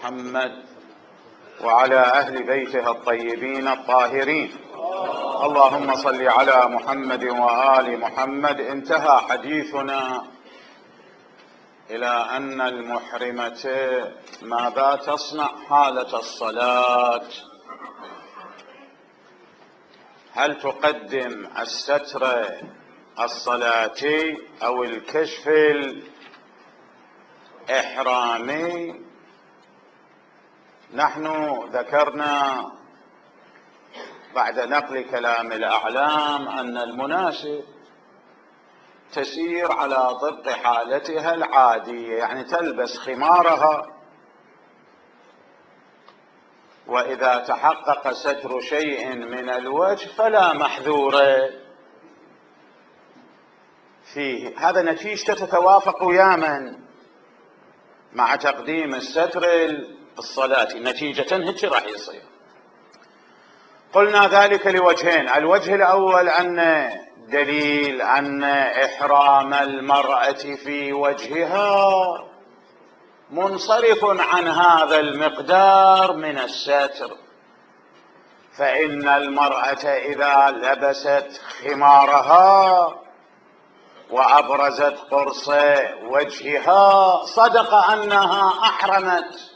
محمد وعلى أهل بيته الطيبين الطاهرين. اللهم صل على محمد وآل محمد. انتهى حديثنا إلى أن المحرمة ماذا تصنع حالة الصلاة؟ هل تقدم الستر الصلاتي أو الكشف الإحرامي؟ نحن ذكرنا بعد نقل كلام الأعلام أن المناسب تسير على ضبط حالتها العادية، يعني تلبس خمارها، وإذا تحقق ستر شيء من الوجه فلا محذور فيه. هذا نتيجة تتوافق ياما مع تقديم الستر الصلاتي، نتيجة هيك راح يصير. قلنا ذلك لوجهين: الوجه الأول أن دليل أن إحرام المرأة في وجهها منصرف عن هذا المقدار من الستر، فإن المرأة إذا لبست خمارها وأبرزت قرص وجهها صدق أنها أحرمت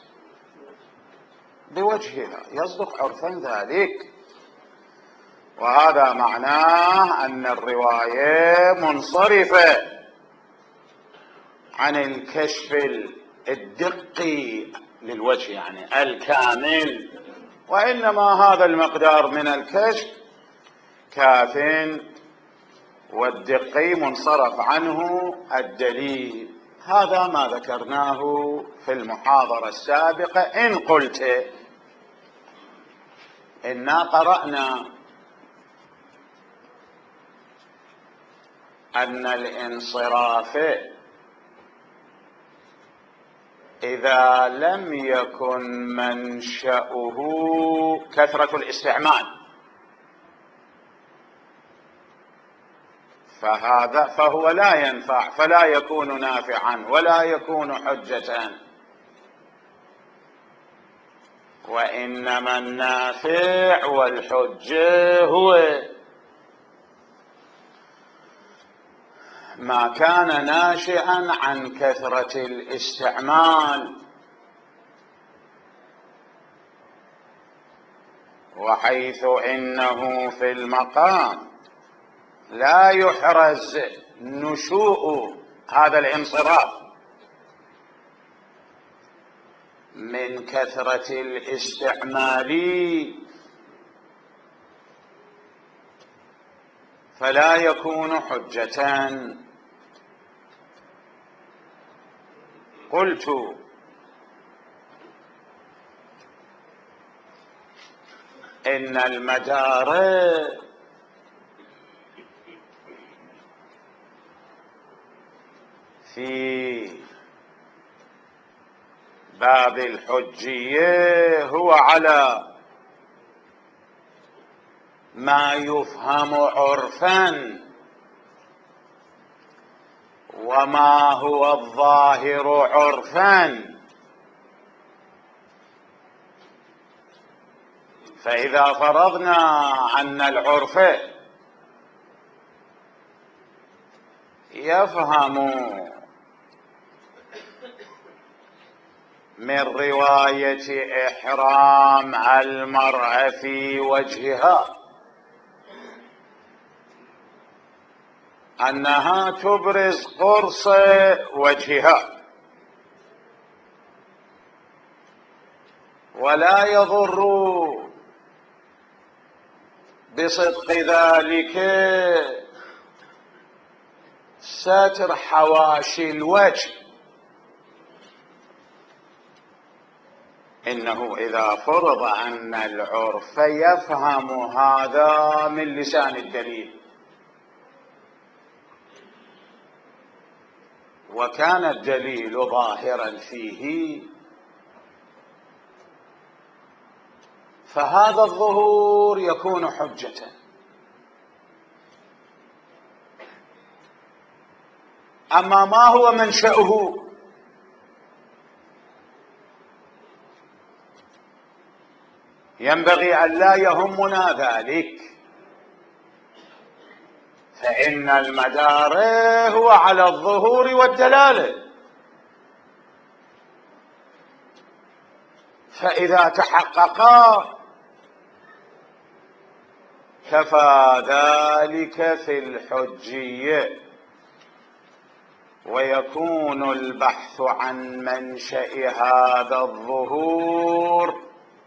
بوجهها، يصدق عرفا ذلك، وهذا معناه أن الرواية منصرفة عن الكشف الدقي للوجه يعني الكامل، وإنما هذا المقدار من الكشف كاف، والدقي منصرف عنه الدليل. هذا ما ذكرناه في المحاضرة السابقة. إن قلت إنا قرأنا أن الانصراف إذا لم يكن منشأه كثرة الاستعمال فهو لا ينفع، فلا يكون نافعا ولا يكون حجة، وإنما النافع والحجة هو ما كان ناشئا عن كثرة الاستعمال، وحيث إنه في المقام لا يحرز نشوء هذا الانصراف من كثرة الاستعمال فلا يكون حجة. قلت إن المدار في باب الحجية هو على ما يفهم عرفا وما هو الظاهر عرفا، فإذا فرضنا أن العرف يفهم من رواية إحرام المرأة في وجهها أنها تبرز قرص وجهها ولا يضر بصدق ذلك ستر حواشي الوجه، إنه إذا فرض أن العرف يفهم هذا من لسان الدليل وكان الدليل ظاهرا فيه، فهذا الظهور يكون حجة. أما ما هو منشأه ينبغي أن لا يهمنا ذلك، فإن المدار هو على الظهور والدلالة، فإذا تحققا كفى ذلك في الحجية، ويكون البحث عن منشأ هذا الظهور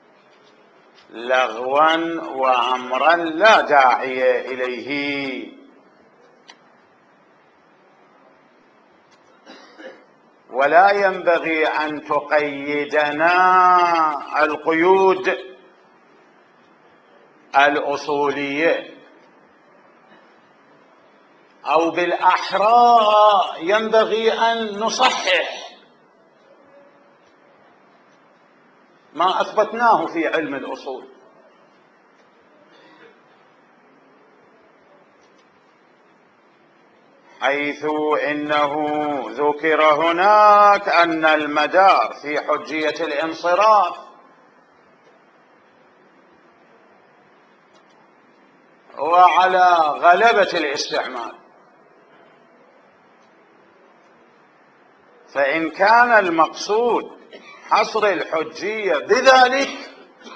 لغوا وأمرا لا داعي إليه. ولا ينبغي أن تقيدنا القيود الأصولية، أو بالأحرى ينبغي أن نصحح ما أثبتناه في علم الأصول، حيث إنه ذكر هناك أن المدار في حجية الانصراف هو على غلبة الاستعمال، فإن كان المقصود حصر الحجية بذلك،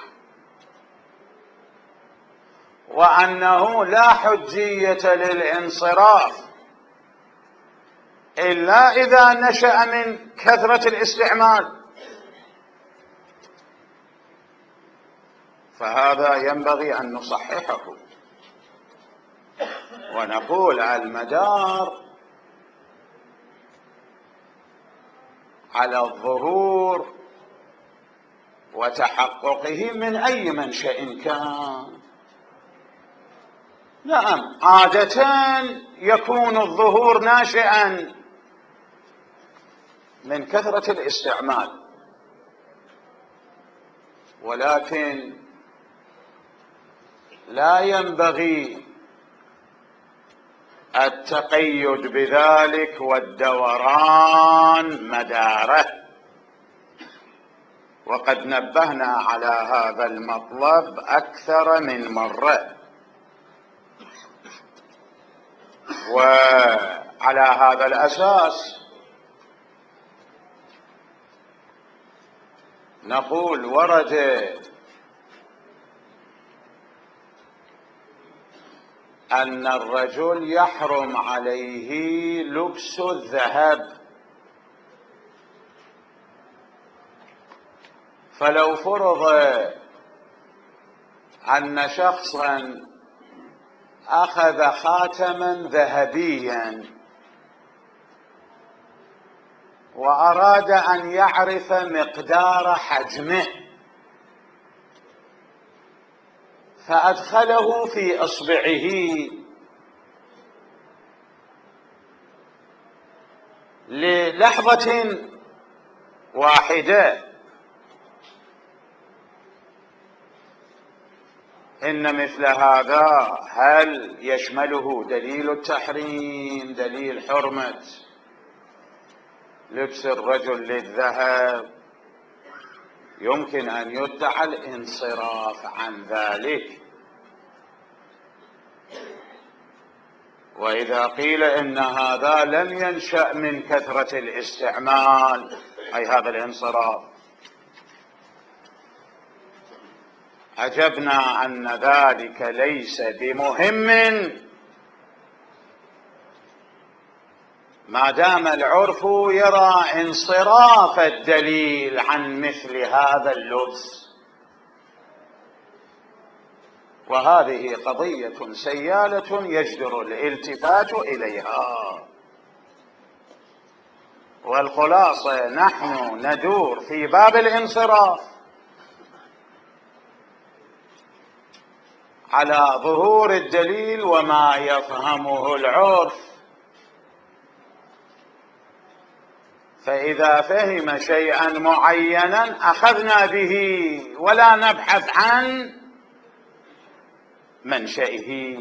وأنه لا حجية للانصراف إلا إذا نشأ من كثرة الاستعمال، فهذا ينبغي أن نصححه ونقول المدار على الظهور وتحققه من أي منشأ كان. نعم، عادة يكون الظهور ناشئا من كثرة الاستعمال، ولكن لا ينبغي التقيد بذلك والدوران مداره، وقد نبهنا على هذا المطلب أكثر من مرة. وعلى هذا الأساس نقول ورد أن الرجل يحرم عليه لبس الذهب، فلو فرض أن شخصا أخذ خاتما ذهبيا وأراد أن يعرف مقدار حجمه، فأدخله في إصبعه للحظة واحدة، إن مثل هذا هل يشمله دليل التحريم، دليل حرمة لبس الرجل للذهب؟ يمكن أن يدعى الانصراف عن ذلك. وإذا قيل إن هذا لم ينشأ من كثرة الاستعمال، أي هذا الانصراف، عجبنا أن ذلك ليس بمهم ما دام العرف يرى انصراف الدليل عن مثل هذا اللبس. وهذه قضية سيالة يجدر الالتفات إليها، والخلاصة نحن ندور في باب الانصراف على ظهور الدليل وما يفهمه العرف، فإذا فهم شيئا معينا أخذنا به ولا نبحث عن منشئه.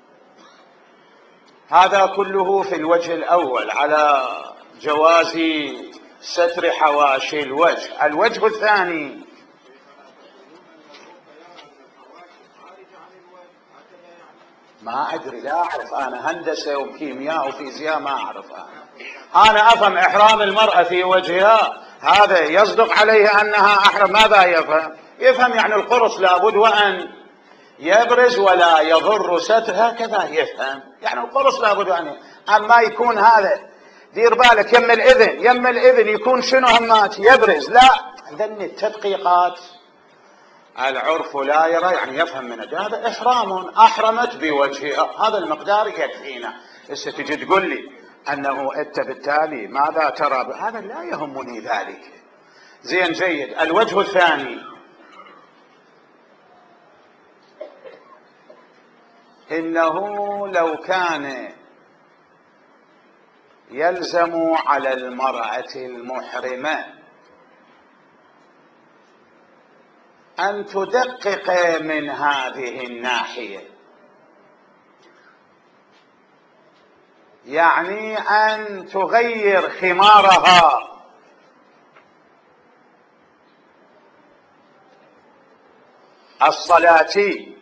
هذا كله في الوجه الأول على جواز ستر حواشي الوجه. الوجه الثاني، ما أدري، لا أعرف أنا هندسة وكيمياء وفيزياء، ما أعرف أنا أفهم إحرام المرأة في وجهها، هذا يصدق عليه أنها أحرم. ماذا يفهم؟ يفهم يعني القرص لابد وأن يبرز ولا يضر ستر، هكذا يفهم، يعني القرص لابد أن، أما يكون هذا دير بالك يم الإذن يكون شنو همات يبرز، لا، ذن التدقيقات العرف لا يرى، يعني يفهم من هذا إحرام، أحرمت بوجهها، هذا المقدار يكفينا. هسه تجي تقول لي أنه أنت بالتالي ماذا ترى، هذا لا يهمني ذلك. زين جيد. الوجه الثاني إنه لو كان يلزم على المرأة المحرمة أن تدقق من هذه الناحية، يعني أن تغير خمارها الصلاتي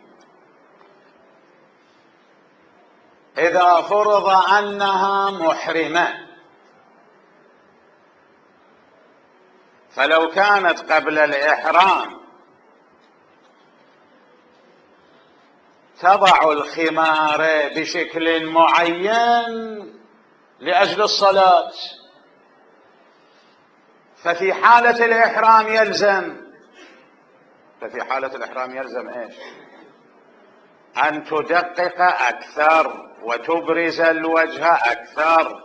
إذا فرض أنها محرمة. فلو كانت قبل الإحرام تضع الخمار بشكل معين لأجل الصلاة، ففي حالة الإحرام يلزم إيش؟ أن تدقق أكثر وتبرز الوجه أكثر،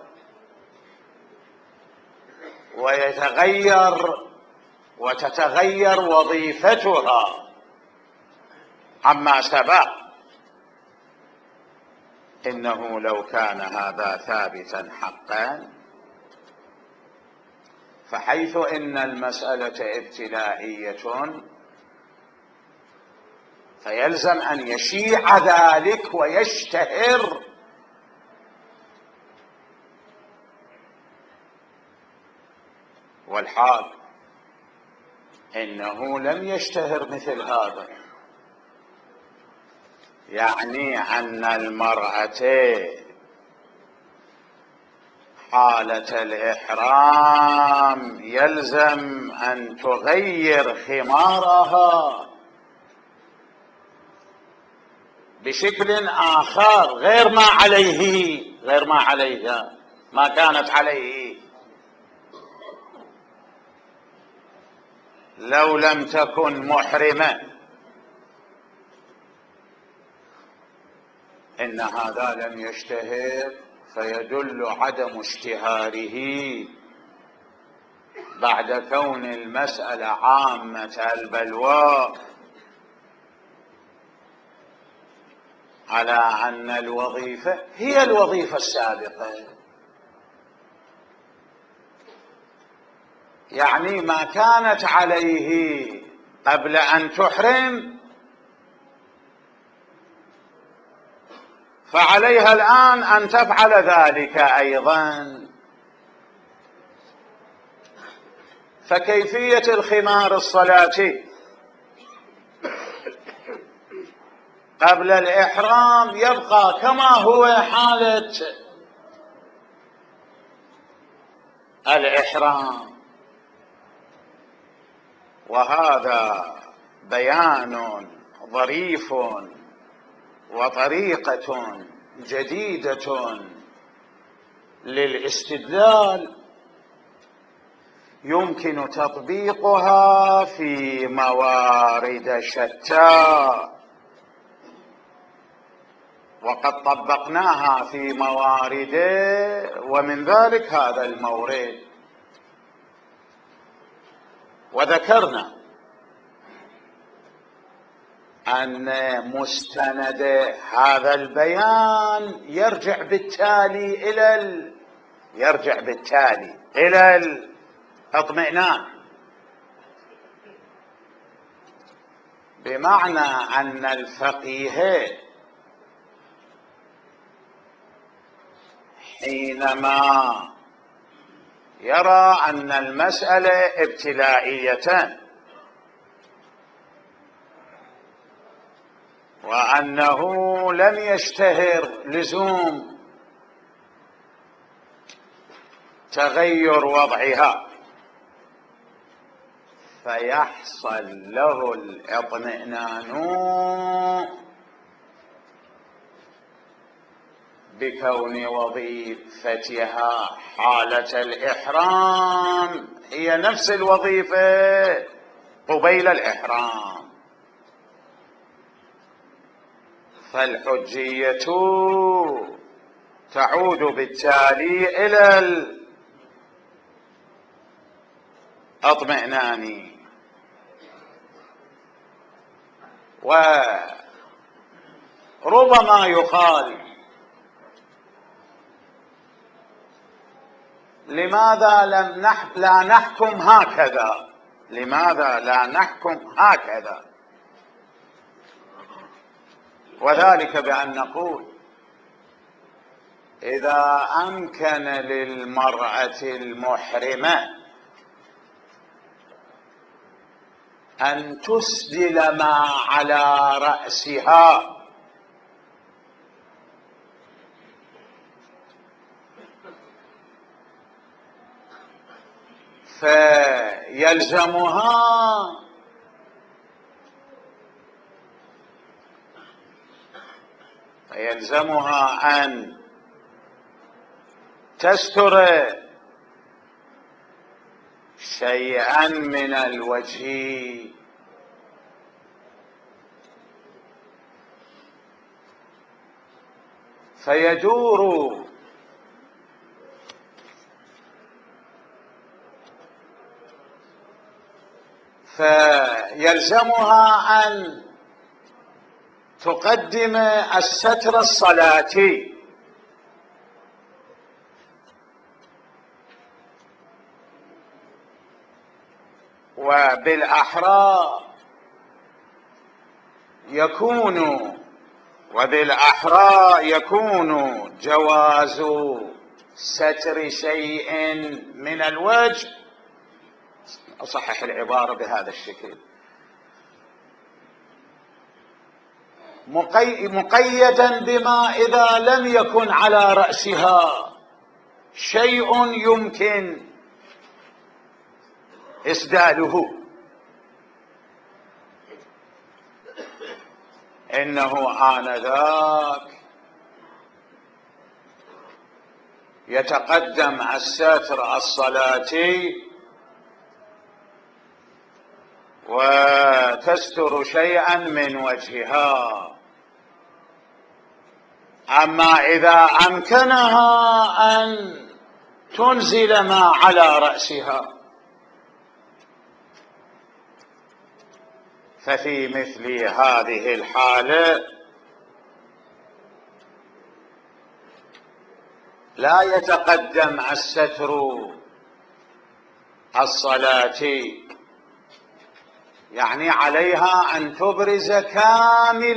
وتتغير وظيفتها عما سبق. إنه لو كان هذا ثابتا حقا، فحيث إن المسألة ابتلائية فيلزم أن يشيع ذلك ويشتهر، والحال إنه لم يشتهر مثل هذا، يعني أن المرأة حالة الإحرام يلزم أن تغير خمارها بشكل آخر غير ما عليها، ما كانت عليه لو لم تكن محرمة. إن هذا لم يشتهر، فيدل عدم اشتهاره بعد كون المسألة عامة البلوى على أن الوظيفة هي الوظيفة السابقة، يعني ما كانت عليه قبل أن تحرم فعليها الآن أن تفعل ذلك أيضا. فكيفية الخمار الصلاتي قبل الإحرام يبقى كما هو حالة الإحرام، وهذا بيان ظريف وطريقة جديدة للاستدلال يمكن تطبيقها في موارد شتى، وقد طبقناها في موارد، ومن ذلك هذا المورد. وذكرنا أن مستند هذا البيان يرجع بالتالي إلى الاطمئنان، بمعنى أن الفقيه حينما يرى أن المسألة ابتلائية وأنه لم يشتهر لزوم تغير وضعها، فيحصل له الاطمئنان بكون وظيفتها حالة الإحرام هي نفس الوظيفة قبيل الإحرام، فالحجية تعود بالتالي إلى الاطمئنان. وربما يقال لماذا لا نحكم هكذا؟ لماذا لا نحكم هكذا؟ وذلك بأن نقول إذا أمكن للمرأة المحرمة أن تسدل ما على رأسها فيلزمها أن تستر شيئا من الوجه، فيلزمها أن تقدم الستر الصلاتي، وبالأحرى يكون جواز ستر شيء من الوجه، أصحح العبارة بهذا الشكل، مقيدا بما إذا لم يكن على رأسها شيء يمكن إسداله، إنه آنذاك يتقدم الستر الصلاتي وتستر شيئا من وجهها. أما إذا أمكنها أن تنزل ما على رأسها ففي مثل هذه الحالة لا يتقدم الستر الصلاتي، يعني عليها أن تبرز كامل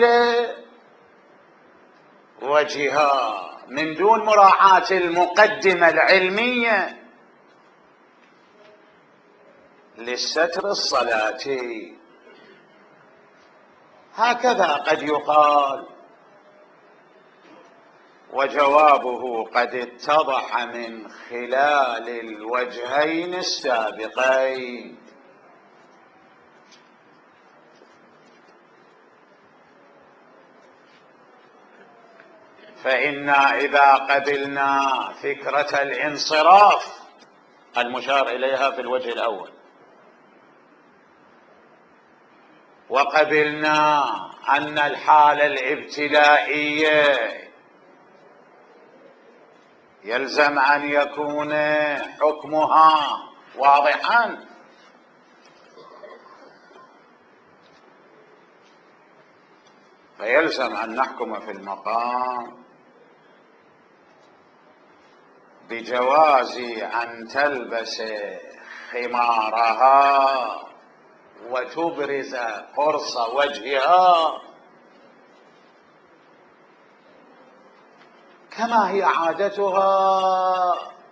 وجهها من دون مراعاة المقدمة العلمية للستر الصلاتي. هكذا قد يقال، وجوابه قد اتضح من خلال الوجهين السابقين. فإنا إذا قبلنا فكرة الانصراف المشار إليها في الوجه الأول، وقبلنا أن الحالة الابتلائية يلزم أن يكون حكمها واضحا، فيلزم أن نحكم في المقام بجواز أن تلبس خمارها وتبرز قرص وجهها كما هي عادتها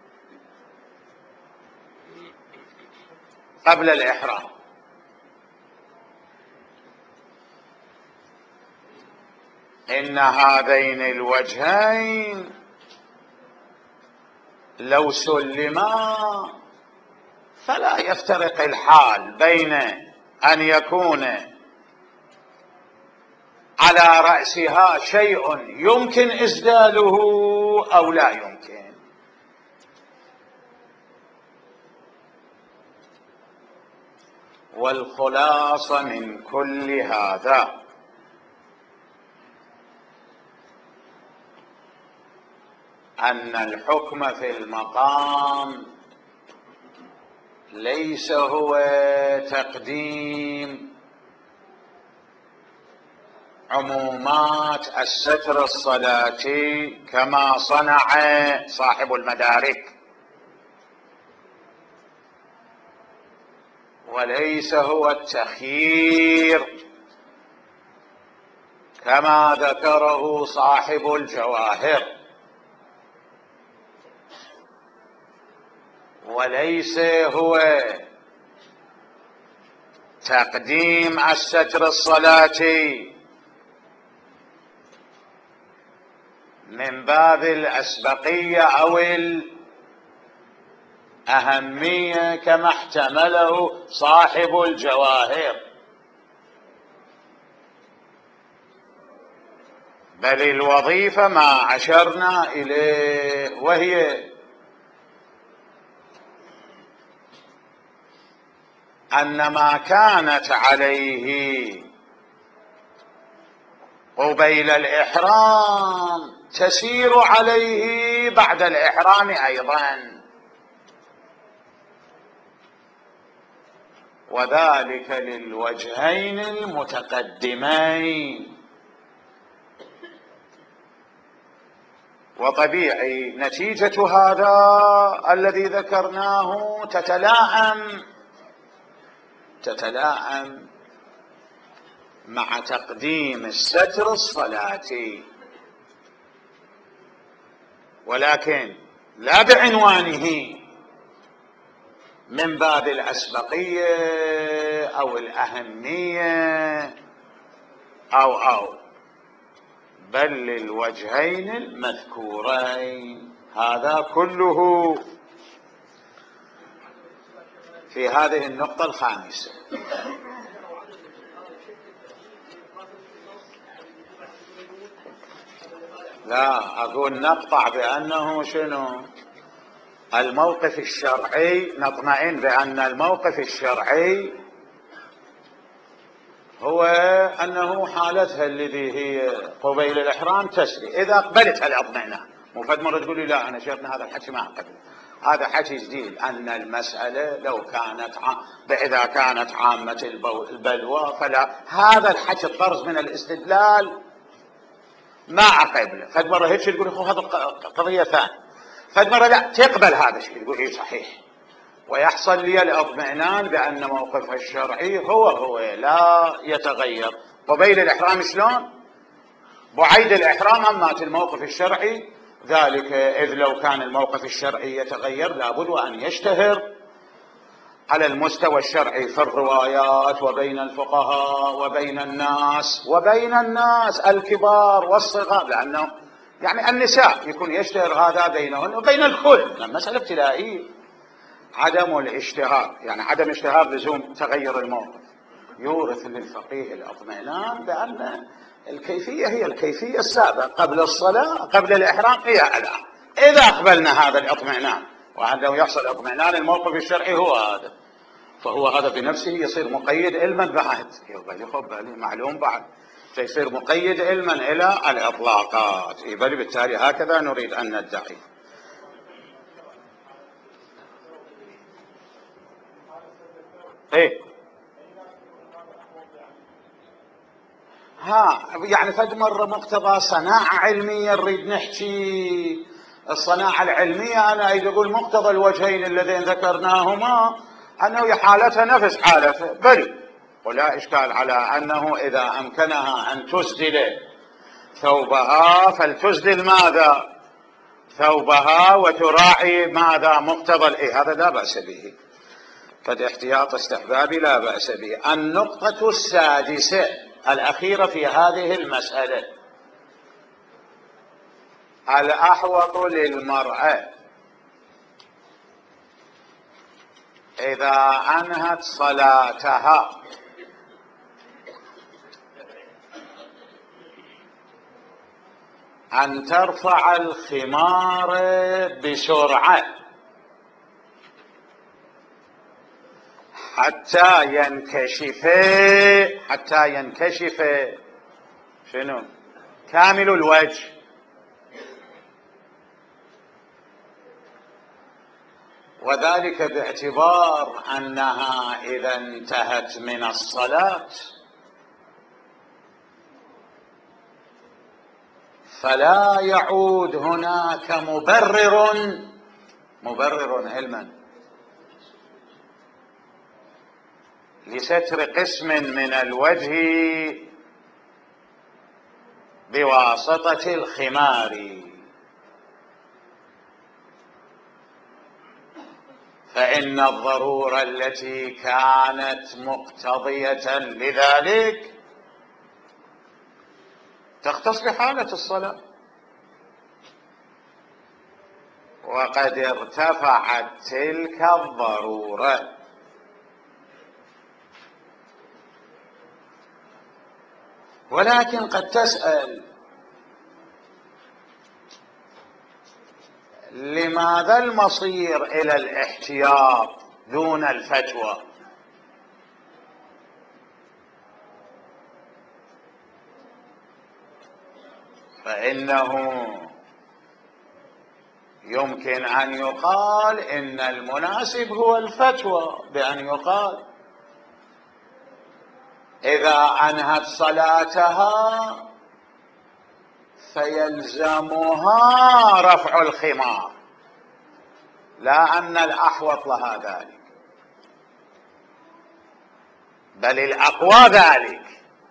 قبل الإحرام. إن هذين الوجهين لو سلما فلا يفترق الحال بين أن يكون على رأسها شيء يمكن إسداله أو لا يمكن. والخلاصة من كل هذا أن الحكم في المقام ليس هو تقديم عمومات الستر الصلاتي كما صنع صاحب المدارك، وليس هو التخيير كما ذكره صاحب الجواهر، وليس هو تقديم الستر الصلاتي من باب الأسبقية أو الأهمية كما احتمله صاحب الجواهر، بل الوظيفة ما أشرنا إليه، وهي أن ما كانت عليه قبيل الإحرام تسير عليه بعد الإحرام أيضا، وذلك للوجهين المتقدمين. وطبيعي نتيجة هذا الذي ذكرناه تتلائم مع تقديم الستر الصلاتي، ولكن لا بعنوانه من باب الأسبقية أو الأهمية أو بل للوجهين المذكورين. هذا كله في هذه النقطة الخامسة. لا أقول نقطع بأنه شنو الموقف الشرعي، نطمئن بأن الموقف الشرعي هو أنه حالتها الذي هي قبيل الإحرام تسري، إذا قبلت الأطمئنان. مو فد مرة تقول لي لا أنا شيخنا هذا الحكي ما أقبل، هذا حكي جديد، أن المسألة لو كانت إذا كانت عامة البلوى فلا، هذا الحكي الطرز من الاستدلال ما أقبله. فد مرة هيك تقول هذا قضية ثانية، فد مرة لا تقبل هذا الشيء تقول إيه صحيح، ويحصل لي الاطمئنان بأن موقفها الشرعي هو لا يتغير. قبيل الإحرام شلون؟ بعيد الإحرام أمات الموقف الشرعي ذلك، إذ لو كان الموقف الشرعي يتغير لابد أن يشتهر على المستوى الشرعي في الروايات وبين الفقهاء وبين الناس الكبار والصغار، لأنه يعني النساء يكون يشتهر هذا بينهن وبين الكل، مسألة ابتلائية. عدم الاشتهار يعني عدم اشتهار لزوم تغير الموقف يورث للفقيه الاطمئنان بأن الكيفية هي الكيفية السابقة قبل الصلاة قبل الإحرام هي الآن. إذا أقبلنا هذا الاطمئنان وعندما يحصل اطمئنان الموقف الشرعي هو هذا، فهو هذا بنفسه يصير مقيد علما بعد، معلوم بعد، فيصير مقيد علما إلى الإطلاقات. بل بالتالي هكذا نريد أن ندعي. ايه يعني فد مرة مقتضى صناعة علمية نريد نحكي الصناعة العلمية، أنا إذا أقول مقتضى الوجهين اللذين ذكرناهما أنه حالتها نفس حالته، بل ولا إشكال على أنه إذا أمكنها أن تسدل ثوبها فلتسدل ماذا؟ ثوبها، وتراعي ماذا؟ مقتضى هذا لا بأس به، قد احتياط استحبابي لا بأس به. النقطة السادسة الأخيرة في هذه المسألة الأحوط للمرأة إذا أنهت صلاتها أن ترفع الخمار بسرعة حتى ينكشف شنو؟ كامل الوجه، وذلك باعتبار أنها إذا انتهت من الصلاة فلا يعود هناك مبرر علما لستر قسم من الوجه بواسطة الخمار، فإن الضرورة التي كانت مقتضية لذلك تختص بحالة الصلاة، وقد ارتفعت تلك الضرورة. ولكن قد تسأل لماذا المصير إلى الاحتياط دون الفتوى؟ فإنه يمكن أن يقال إن المناسب هو الفتوى، بأن يقال إذا أنهت صلاتها فيلزمها رفع الخمار، لا أن الأحوط لها ذلك، بل الأقوى ذلك.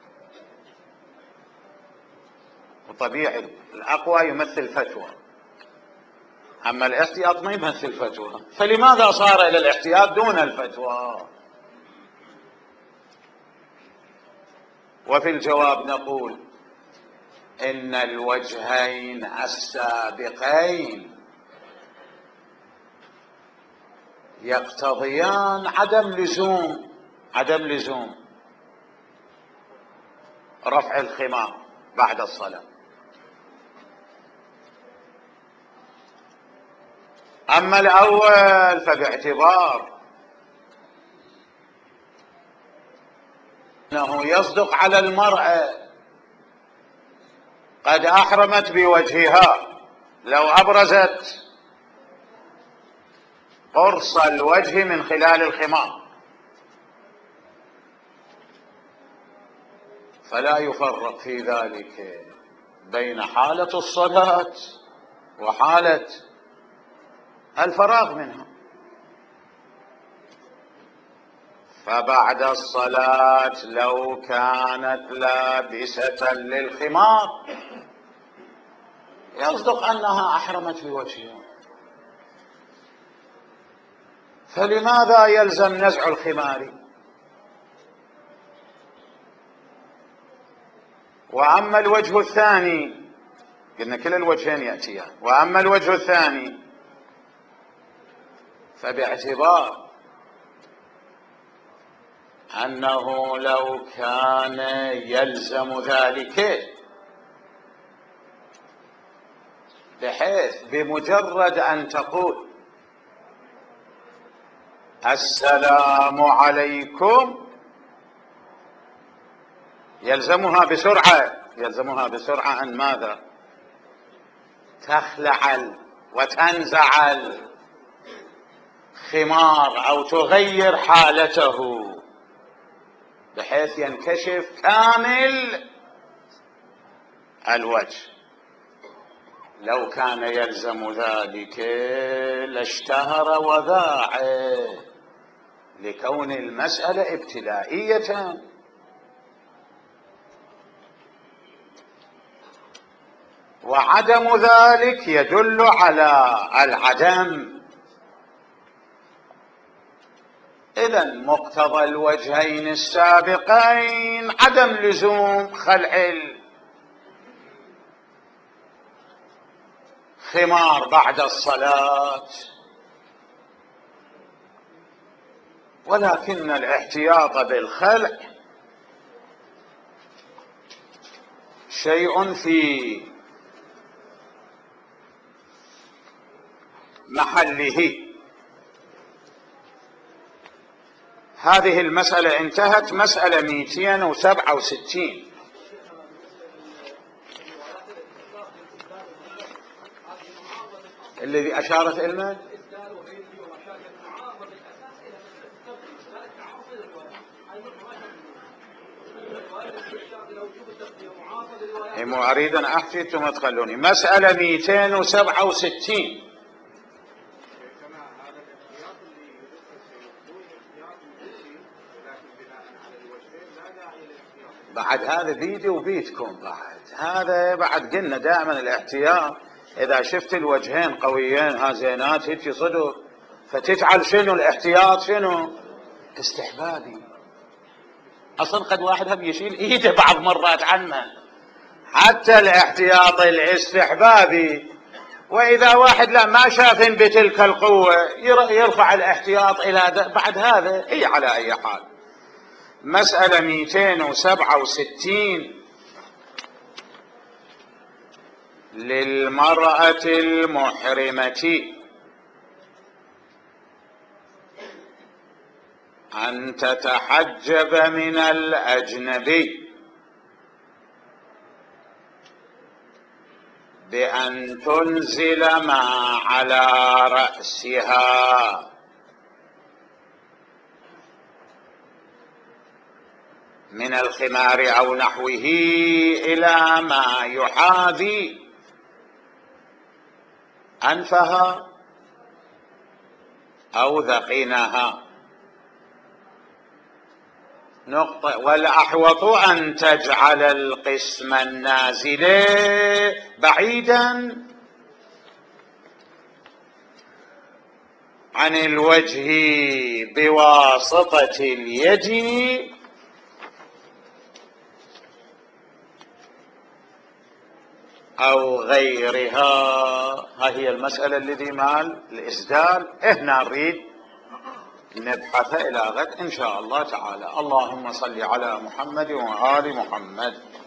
وطبيعي الأقوى يمثل فتوى، أما الاحتياط ما يمثل فتوى، فلماذا صار إلى الاحتياط دون الفتوى؟ وفي الجواب نقول إن الوجهين السابقين يقتضيان عدم لزوم رفع الخمار بعد الصلاة. أما الأول فباعتبار أنه يصدق على المرأة قد أحرمت بوجهها لو أبرزت قرص الوجه من خلال الخمار، فلا يفرق في ذلك بين حالة الصلاة وحالة الفراغ منها. فبعد الصلاة لو كانت لابسة للخمار يصدق أنها أحرمت بوجهها، فلماذا يلزم نزع الخمار؟ وأما الوجه الثاني، قلنا كلا الوجهين يأتيان، وأما الوجه الثاني فباعتبار أنه لو كان يلزم ذلك بحيث بمجرد أن تقول السلام عليكم يلزمها بسرعة أن ماذا؟ تخلع وتنزع الخمار أو تغير حالته بحيث ينكشف كامل الوجه. لو كان يلزم ذلك لاشتهر وذاع، لكون المسألة ابتدائية، وعدم ذلك يدل على العدم. إذن مقتضى الوجهين السابقين عدم لزوم خلع خمار بعد الصلاة، ولكن الاحتياط بالخلع شيء في محله. هذه المسألة انتهت. مسألة 267 الذي أشارت إلمه مو أريد أن أحكي ثم تخلوني. مسألة 267 بعد هذا بيدي وبيدكم، هذا بعد قلنا دائما الاحتياط إذا شفت الوجهين قويين هازينات هيك صدر فتفعل شنو الاحتياط؟ شنو استحبابي. أصلا قد واحد هم يشيل إيده بعض مرات عنه، حتى الاحتياط الاستحبابي. وإذا واحد لا ما شاف بتلك القوة يرفع الاحتياط إلى بعد هذا. إيه على أي حال. مسألة 267 للمرأة المحرمة أن تتحجب من الأجنبي بأن تنزل ما على رأسها من الخمار أو نحوه إلى ما يحاذي أنفها أو ذقنها. نقطة. والأحوط أن تجعل القسم النازل بعيدا عن الوجه بواسطة اليد أو غيرها. ها هي المسألة التي مال الإسدال. هنا نريد نبحث إلى غد إن شاء الله تعالى. اللهم صل على محمد وآل محمد.